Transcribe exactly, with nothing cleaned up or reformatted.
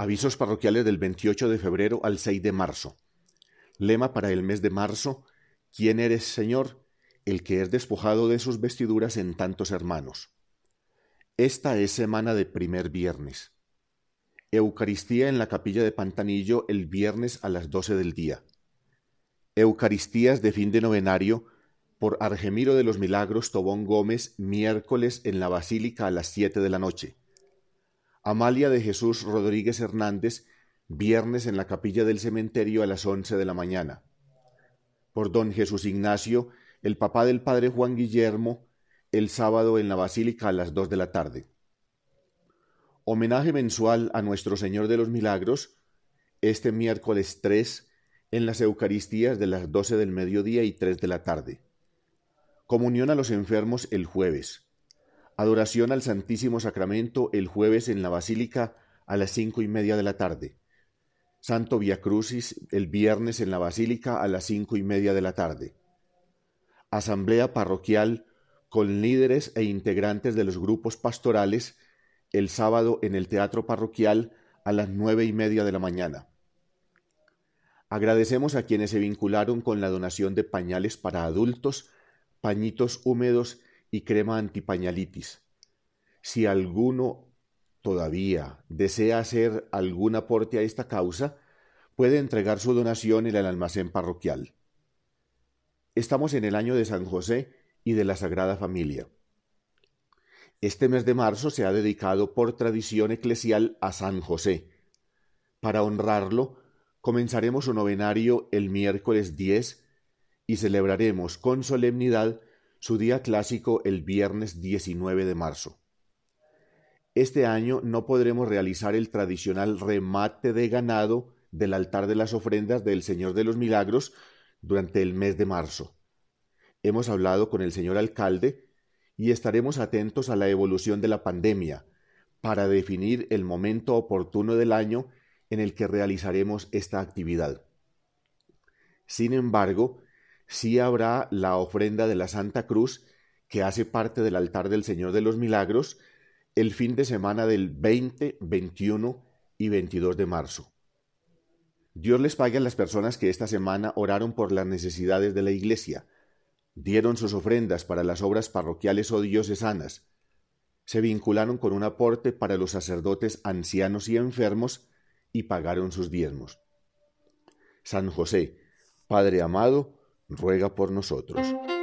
Avisos parroquiales del veintiocho de febrero al seis de marzo. Lema para el mes de marzo: ¿Quién eres, Señor? El que es despojado de sus vestiduras en tantos hermanos. Esta es semana de primer viernes. Eucaristía en la capilla de Pantanillo el viernes a las doce del día. Eucaristías de fin de novenario por Argemiro de los Milagros Tobón Gómez, miércoles en la Basílica a las siete de la noche. Amalia de Jesús Rodríguez Hernández, viernes en la capilla del cementerio a las once de la mañana. Por don Jesús Ignacio, el papá del padre Juan Guillermo, el sábado en la Basílica a las dos de la tarde. Homenaje mensual a Nuestro Señor de los Milagros, este miércoles tres, en las Eucaristías de las doce del mediodía y tres de la tarde. Comunión a los enfermos el jueves. Adoración al Santísimo Sacramento el jueves en la Basílica a las cinco y media de la tarde. Santo Via Crucis el viernes en la Basílica a las cinco y media de la tarde. Asamblea parroquial con líderes e integrantes de los grupos pastorales el sábado en el Teatro Parroquial a las nueve y media de la mañana. Agradecemos a quienes se vincularon con la donación de pañales para adultos, pañitos húmedos y crema antipañalitis. Si alguno todavía desea hacer algún aporte a esta causa, puede entregar su donación en el almacén parroquial. Estamos en el año de San José y de la Sagrada Familia. Este mes de marzo se ha dedicado por tradición eclesial a San José. Para honrarlo, comenzaremos su novenario el miércoles diez y celebraremos con solemnidad su día clásico el viernes diecinueve de marzo. Este año no podremos realizar el tradicional remate de ganado del altar de las ofrendas del Señor de los Milagros durante el mes de marzo. Hemos hablado con el señor alcalde y estaremos atentos a la evolución de la pandemia para definir el momento oportuno del año en el que realizaremos esta actividad. Sin embargo, sí habrá la ofrenda de la Santa Cruz, que hace parte del altar del Señor de los Milagros, el fin de semana del veinte, veintiuno y veintidós de marzo. Dios les pague a las personas que esta semana oraron por las necesidades de la Iglesia, dieron sus ofrendas para las obras parroquiales o diocesanas, se vincularon con un aporte para los sacerdotes ancianos y enfermos y pagaron sus diezmos. San José, Padre amado, ruega por nosotros.